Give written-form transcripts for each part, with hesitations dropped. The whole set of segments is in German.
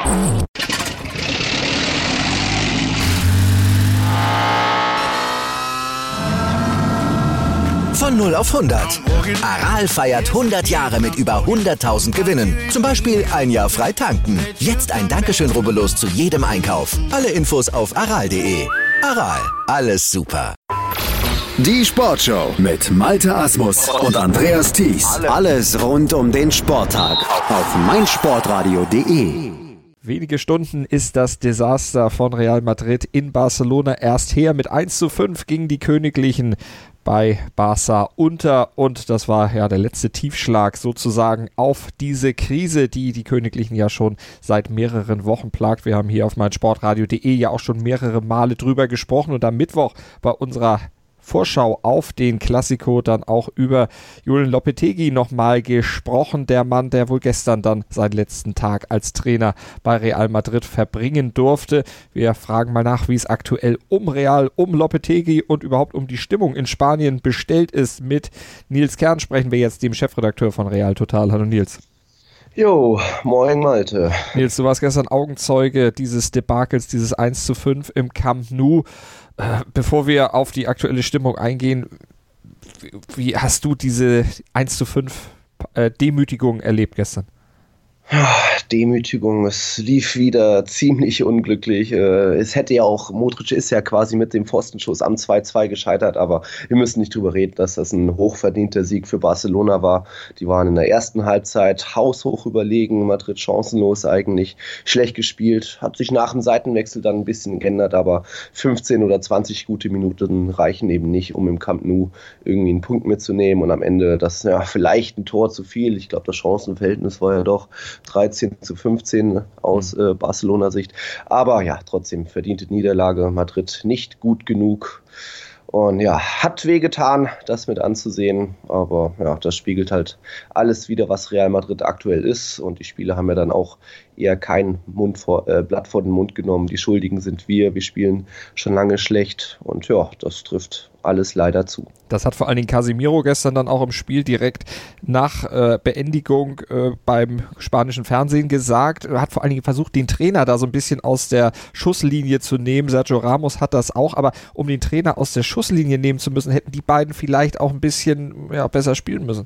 Von 0 auf 100. Aral feiert 100 Jahre mit über 100.000 Gewinnen. Zum Beispiel ein Jahr frei tanken. Jetzt ein Dankeschön, rubbellos zu jedem Einkauf. Alle Infos auf aral.de. Aral, alles super. Die Sportshow mit Malte Asmus und Andreas Thies. Alles rund um den Sporttag auf meinsportradio.de. Wenige Stunden ist das Desaster von Real Madrid in Barcelona erst her. Mit 1:5 gingen die Königlichen bei Barca unter und das war ja der letzte Tiefschlag sozusagen auf diese Krise, die die Königlichen ja schon seit mehreren Wochen plagt. Wir haben hier auf meinsportradio.de ja auch schon mehrere Male drüber gesprochen und am Mittwoch bei unserer Vorschau auf den Clasico dann auch über Julen Lopetegui nochmal gesprochen. Der Mann, der wohl gestern dann seinen letzten Tag als Trainer bei Real Madrid verbringen durfte. Wir fragen mal nach, wie es aktuell um Real, um Lopetegui und überhaupt um die Stimmung in Spanien bestellt ist. Mit Nils Kern sprechen wir jetzt, dem Chefredakteur von Real Total. Hallo Nils. Jo, moin Malte. Nils, du warst gestern Augenzeuge dieses Debakels, dieses 1:5 im Camp Nou. Bevor wir auf die aktuelle Stimmung eingehen, wie hast du diese 1:5 Demütigung erlebt gestern? Demütigung, es lief wieder ziemlich unglücklich. Es hätte ja auch, Modric ist ja quasi mit dem Pfostenschuss am 2:2 gescheitert, aber wir müssen nicht drüber reden, dass das ein hochverdienter Sieg für Barcelona war. Die waren in der ersten Halbzeit haushoch überlegen, Madrid chancenlos eigentlich, schlecht gespielt, hat sich nach dem Seitenwechsel dann ein bisschen geändert, aber 15 oder 20 gute Minuten reichen eben nicht, um im Camp Nou irgendwie einen Punkt mitzunehmen und am Ende das vielleicht ein Tor zu viel. Ich glaube, das Chancenverhältnis war ja doch 13:15 aus Barcelona-Sicht. Aber ja, trotzdem verdiente Niederlage. Madrid nicht gut genug. Und ja, hat wehgetan, das mit anzusehen. Aber ja, das spiegelt halt alles wieder, was Real Madrid aktuell ist. Und die Spieler haben ja dann auch eher kein Blatt vor den Mund genommen. Die Schuldigen sind wir. Wir spielen schon lange schlecht. Und ja, das trifft alles leider zu. Das hat vor allen Dingen Casemiro gestern dann auch im Spiel direkt nach Beendigung beim spanischen Fernsehen gesagt. Er hat vor allen Dingen versucht, den Trainer da so ein bisschen aus der Schusslinie zu nehmen. Sergio Ramos hat das auch, aber um den Trainer aus der Schusslinie nehmen zu müssen, hätten die beiden vielleicht auch ein bisschen besser spielen müssen.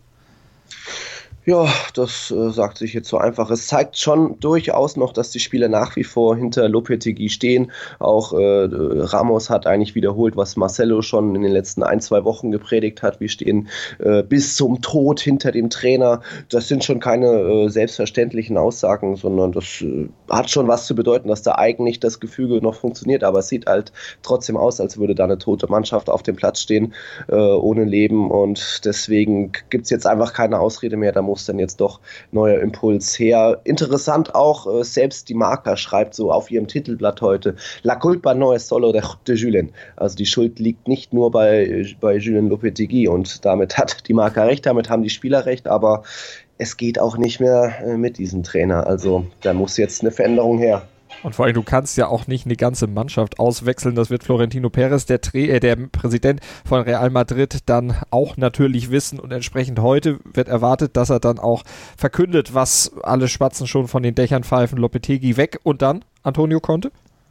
Ja, das sagt sich jetzt so einfach. Es zeigt schon durchaus noch, dass die Spieler nach wie vor hinter Lopetegui stehen. Auch Ramos hat eigentlich wiederholt, was Marcelo schon in den letzten 1-2 Wochen gepredigt hat. Wir stehen bis zum Tod hinter dem Trainer. Das sind schon keine selbstverständlichen Aussagen, sondern das hat schon was zu bedeuten, dass da eigentlich das Gefüge noch funktioniert. Aber es sieht halt trotzdem aus, als würde da eine tote Mannschaft auf dem Platz stehen, ohne Leben. Und deswegen gibt es jetzt einfach keine Ausrede mehr. Da muss dann jetzt doch neuer Impuls her. Interessant auch, selbst die Marca schreibt so auf ihrem Titelblatt heute, La culpa no es solo de Julen. Also die Schuld liegt nicht nur bei Julen Lopetegui und damit hat die Marca recht, damit haben die Spieler recht, aber es geht auch nicht mehr mit diesem Trainer. Also da muss jetzt eine Veränderung her. Und vor allem, du kannst ja auch nicht eine ganze Mannschaft auswechseln. Das wird Florentino Perez, der Präsident von Real Madrid, dann auch natürlich wissen. Und entsprechend heute wird erwartet, dass er dann auch verkündet, was alle Spatzen schon von den Dächern pfeifen. Lopetegui weg und dann Antonio Conte?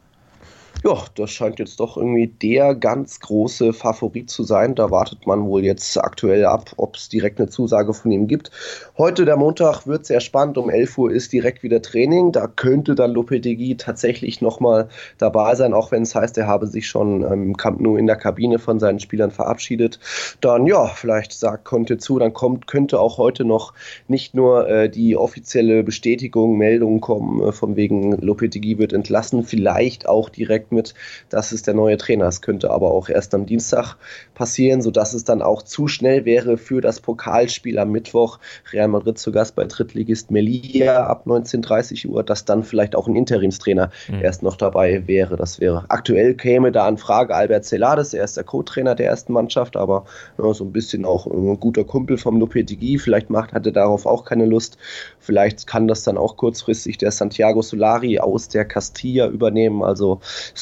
Ja, das scheint jetzt doch irgendwie der ganz große Favorit zu sein. Da wartet man wohl jetzt aktuell ab, ob es direkt eine Zusage von ihm gibt. Heute, der Montag, wird sehr spannend. Um 11 Uhr ist direkt wieder Training. Da könnte dann Lopetegui tatsächlich nochmal dabei sein, auch wenn es heißt, er habe sich schon im Camp Nou in der Kabine von seinen Spielern verabschiedet. Dann, ja, vielleicht sagt Conte zu, dann könnte auch heute noch nicht nur die offizielle Bestätigung, Meldung kommen, von wegen Lopetegui wird entlassen, vielleicht auch direkt mit, das ist der neue Trainer. Es könnte aber auch erst am Dienstag passieren, sodass es dann auch zu schnell wäre für das Pokalspiel am Mittwoch. Real Madrid zu Gast bei Drittligist Melilla ab 19:30 Uhr, dass dann vielleicht auch ein Interimstrainer erst noch dabei wäre. Das wäre aktuell, käme da an Frage Albert Celades, er ist der Co-Trainer der ersten Mannschaft, aber so ein bisschen auch ein guter Kumpel vom Lopetegui. Vielleicht hat er darauf auch keine Lust. Vielleicht kann das dann auch kurzfristig der Santiago Solari aus der Castilla übernehmen. Also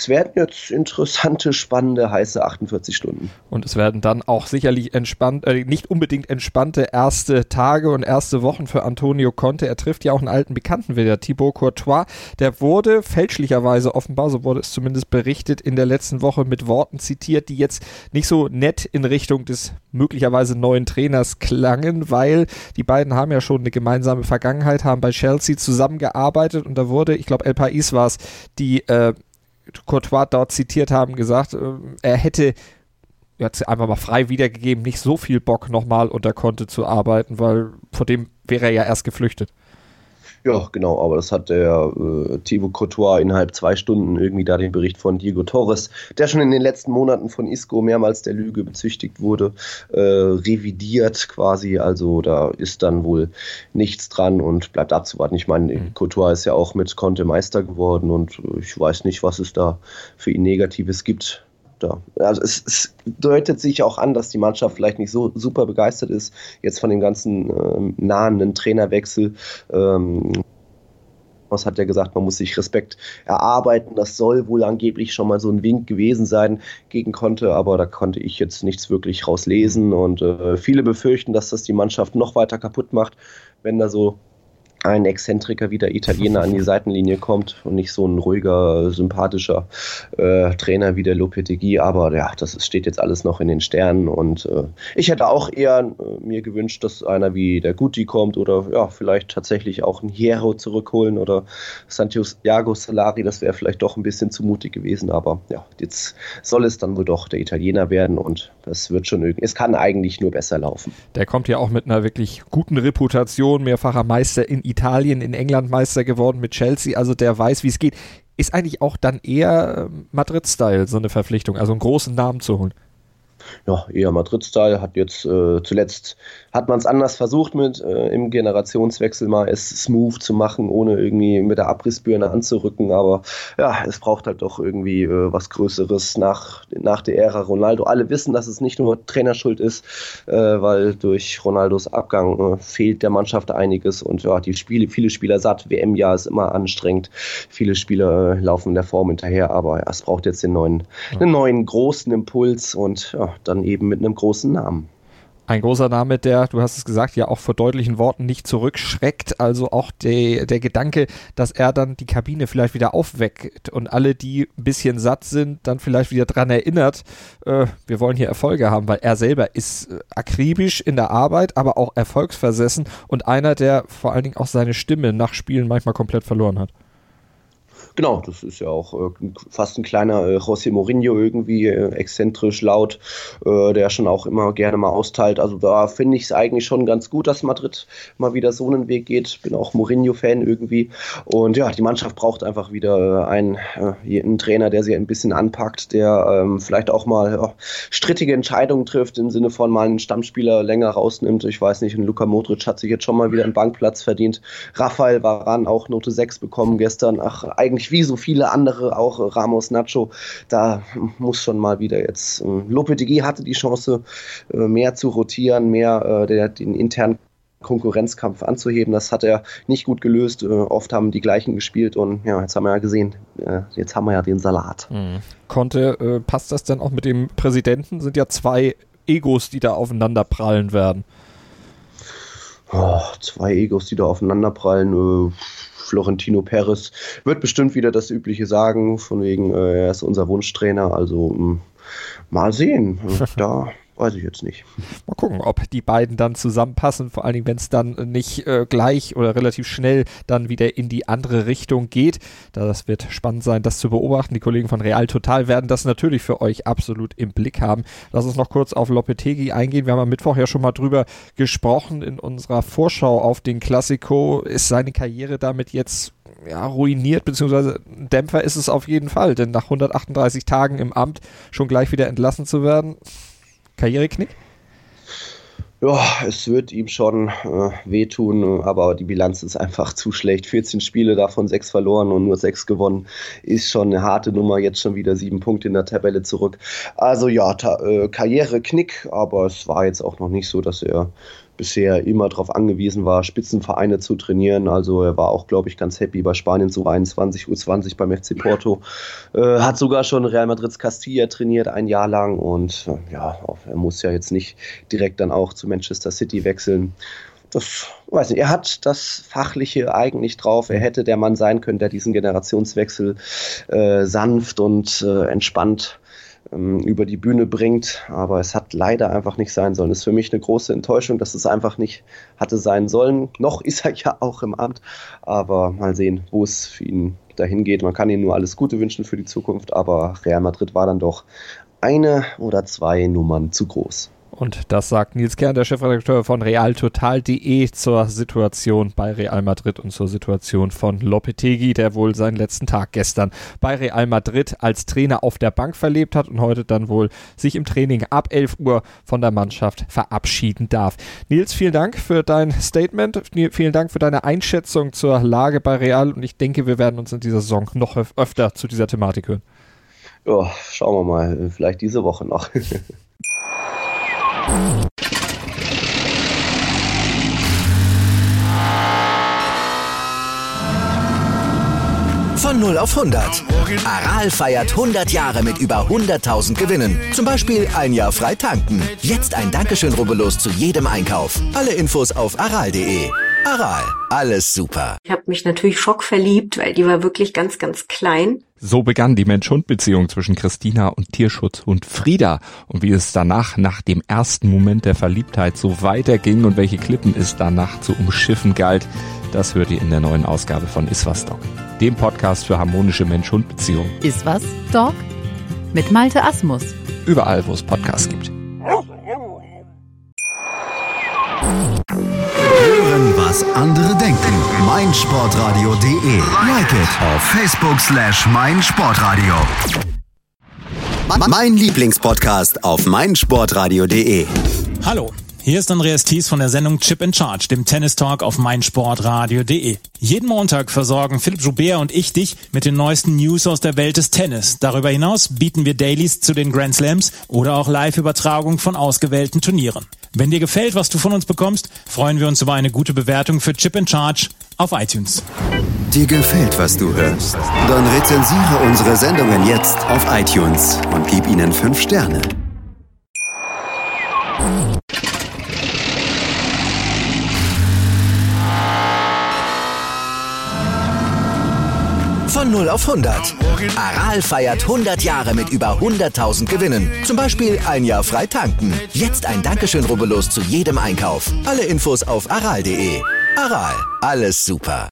es werden jetzt interessante, spannende, heiße 48 Stunden. Und es werden dann auch sicherlich nicht unbedingt entspannte erste Tage und erste Wochen für Antonio Conte. Er trifft ja auch einen alten Bekannten wieder, Thibaut Courtois. Der wurde fälschlicherweise offenbar, so wurde es zumindest berichtet, in der letzten Woche mit Worten zitiert, die jetzt nicht so nett in Richtung des möglicherweise neuen Trainers klangen, weil die beiden haben ja schon eine gemeinsame Vergangenheit, haben bei Chelsea zusammengearbeitet und da wurde, ich glaube El País war es, die Courtois dort zitiert haben, gesagt, er hätte jetzt einfach mal frei wiedergegeben, nicht so viel Bock nochmal unter Conte zu arbeiten, weil vor dem wäre er ja erst geflüchtet. Ja, genau, aber das hat der Thibaut Courtois innerhalb 2 Stunden irgendwie da den Bericht von Diego Torres, der schon in den letzten Monaten von Isco mehrmals der Lüge bezichtigt wurde, revidiert quasi. Also da ist dann wohl nichts dran und bleibt abzuwarten. Ich meine, Courtois ist ja auch mit Conte Meister geworden und ich weiß nicht, was es da für ihn Negatives gibt. Also es deutet sich auch an, dass die Mannschaft vielleicht nicht so super begeistert ist, jetzt von dem ganzen nahenden Trainerwechsel. Was hat er gesagt, man muss sich Respekt erarbeiten, das soll wohl angeblich schon mal so ein Wink gewesen sein gegen Conte, aber da konnte ich jetzt nichts wirklich rauslesen und viele befürchten, dass das die Mannschaft noch weiter kaputt macht, wenn da so ein Exzentriker wie der Italiener an die Seitenlinie kommt und nicht so ein ruhiger, sympathischer Trainer wie der Lopetegui, aber ja, das steht jetzt alles noch in den Sternen und ich hätte auch eher mir gewünscht, dass einer wie der Guti kommt oder ja, vielleicht tatsächlich auch ein Hierro zurückholen oder Santiago Solari, das wäre vielleicht doch ein bisschen zu mutig gewesen, aber ja, jetzt soll es dann wohl doch der Italiener werden und das wird schon irgendwie, es kann eigentlich nur besser laufen. Der kommt ja auch mit einer wirklich guten Reputation, mehrfacher Meister in Italien, in England Meister geworden mit Chelsea, also der weiß, wie es geht. Ist eigentlich auch dann eher Madrid-Style so eine Verpflichtung, also einen großen Namen zu holen? Ja, eher Madrid-Style, hat jetzt zuletzt, hat man es anders versucht mit im Generationswechsel mal es smooth zu machen, ohne irgendwie mit der Abrissbirne anzurücken, aber ja, es braucht halt doch irgendwie was Größeres nach der Ära Ronaldo. Alle wissen, dass es nicht nur Trainerschuld ist, weil durch Ronaldos Abgang fehlt der Mannschaft einiges und ja, viele Spieler satt, WM-Jahr ist immer anstrengend, viele Spieler laufen in der Form hinterher, aber ja, es braucht jetzt einen neuen großen Impuls und ja, dann eben mit einem großen Namen. Ein großer Name, der, du hast es gesagt, ja auch vor deutlichen Worten nicht zurückschreckt. Also auch der Gedanke, dass er dann die Kabine vielleicht wieder aufweckt und alle, die ein bisschen satt sind, dann vielleicht wieder dran erinnert, wir wollen hier Erfolge haben, weil er selber ist akribisch in der Arbeit, aber auch erfolgsversessen und einer, der vor allen Dingen auch seine Stimme nach Spielen manchmal komplett verloren hat. Genau, das ist ja auch fast ein kleiner José Mourinho irgendwie, exzentrisch, laut, der schon auch immer gerne mal austeilt. Also da finde ich es eigentlich schon ganz gut, dass Madrid mal wieder so einen Weg geht. Bin auch Mourinho-Fan irgendwie. Und ja, die Mannschaft braucht einfach wieder einen Trainer, der sie ein bisschen anpackt, der vielleicht auch mal strittige Entscheidungen trifft, im Sinne von mal einen Stammspieler länger rausnimmt. Ich weiß nicht, ein Luka Modric hat sich jetzt schon mal wieder einen Bankplatz verdient. Rafael Varane auch Note 6 bekommen gestern. Eigentlich wie so viele andere, auch Ramos, Nacho, da muss schon mal wieder jetzt, Lopetegui hatte die Chance, mehr zu rotieren, mehr den internen Konkurrenzkampf anzuheben, das hat er nicht gut gelöst, oft haben die gleichen gespielt und ja, jetzt haben wir ja gesehen, jetzt haben wir ja den Salat. Conte, passt das dann auch mit dem Präsidenten? Sind ja 2 Egos, die da aufeinander prallen werden. 2 Egos, die da aufeinander prallen, Florentino Perez wird bestimmt wieder das Übliche sagen, von wegen, er ist unser Wunschtrainer, also mal sehen, da weiß ich jetzt nicht. Mal gucken, ob die beiden dann zusammenpassen, vor allen Dingen, wenn es dann nicht gleich oder relativ schnell dann wieder in die andere Richtung geht. Das wird spannend sein, das zu beobachten. Die Kollegen von Real Total werden das natürlich für euch absolut im Blick haben. Lass uns noch kurz auf Lopetegui eingehen. Wir haben am Mittwoch ja schon mal drüber gesprochen in unserer Vorschau auf den Clasico. Ist seine Karriere damit jetzt ruiniert, beziehungsweise ein Dämpfer ist es auf jeden Fall, denn nach 138 Tagen im Amt schon gleich wieder entlassen zu werden, Karriereknick? Ja, es wird ihm schon wehtun, aber die Bilanz ist einfach zu schlecht. 14 Spiele, davon 6 verloren und nur 6 gewonnen. Ist schon eine harte Nummer, jetzt schon wieder 7 Punkte in der Tabelle zurück. Also ja, Karriereknick, aber es war jetzt auch noch nicht so, dass er bisher immer darauf angewiesen war, Spitzenvereine zu trainieren. Also er war auch, glaube ich, ganz happy bei Spaniens U21, U20 beim FC Porto. Hat sogar schon Real Madrids Castilla trainiert, ein Jahr lang. Und ja, er muss ja jetzt nicht direkt dann auch zu Manchester City wechseln. Das, weiß nicht, er hat das Fachliche eigentlich drauf. Er hätte der Mann sein können, der diesen Generationswechsel sanft und entspannt über die Bühne bringt, aber es hat leider einfach nicht sein sollen. Das ist für mich eine große Enttäuschung, dass es einfach nicht hatte sein sollen. Noch ist er ja auch im Amt, aber mal sehen, wo es für ihn dahin geht. Man kann ihm nur alles Gute wünschen für die Zukunft, aber Real Madrid war dann doch eine oder zwei Nummern zu groß. Und das sagt Nils Kern, der Chefredakteur von realtotal.de zur Situation bei Real Madrid und zur Situation von Lopetegui, der wohl seinen letzten Tag gestern bei Real Madrid als Trainer auf der Bank verlebt hat und heute dann wohl sich im Training ab 11 Uhr von der Mannschaft verabschieden darf. Nils, vielen Dank für dein Statement, vielen Dank für deine Einschätzung zur Lage bei Real und ich denke, wir werden uns in dieser Saison noch öfter zu dieser Thematik hören. Ja, schauen wir mal, vielleicht diese Woche noch. Von 0 auf 100. Aral feiert 100 Jahre mit über 100.000 Gewinnen. Zum Beispiel ein Jahr frei tanken. Jetzt ein Dankeschön, rubbellos zu jedem Einkauf. Alle Infos auf aral.de. Aral, alles super. Ich habe mich natürlich schockverliebt, weil die war wirklich ganz, ganz klein. So begann die Mensch-Hund-Beziehung zwischen Christina und Tierschutzhund Frieda. Und wie es danach, nach dem ersten Moment der Verliebtheit, so weiterging und welche Klippen es danach zu umschiffen galt, das hört ihr in der neuen Ausgabe von Iswas Dog, dem Podcast für harmonische Mensch-Hund-Beziehungen. Iswas Dog mit Malte Asmus. Überall, wo es Podcasts gibt. Hören, was andere denken. meinsportradio.de. Like it auf Facebook/meinsportradio. Mein Lieblingspodcast auf meinsportradio.de. Hallo, hier ist Andreas Thies von der Sendung Chip in Charge, dem Tennis-Talk auf meinsportradio.de. Jeden Montag versorgen Philipp Joubert und ich dich mit den neuesten News aus der Welt des Tennis. Darüber hinaus bieten wir Dailies zu den Grand Slams oder auch Live-Übertragung von ausgewählten Turnieren. Wenn dir gefällt, was du von uns bekommst, freuen wir uns über eine gute Bewertung für Chip in Charge auf iTunes. Dir gefällt, was du hörst? Dann rezensiere unsere Sendungen jetzt auf iTunes und gib ihnen 5 Sterne. Von 0 auf 100. Aral feiert 100 Jahre mit über 100.000 Gewinnen. Zum Beispiel ein Jahr frei tanken. Jetzt ein Dankeschön, rubbellos zu jedem Einkauf. Alle Infos auf aral.de. Aral, alles super.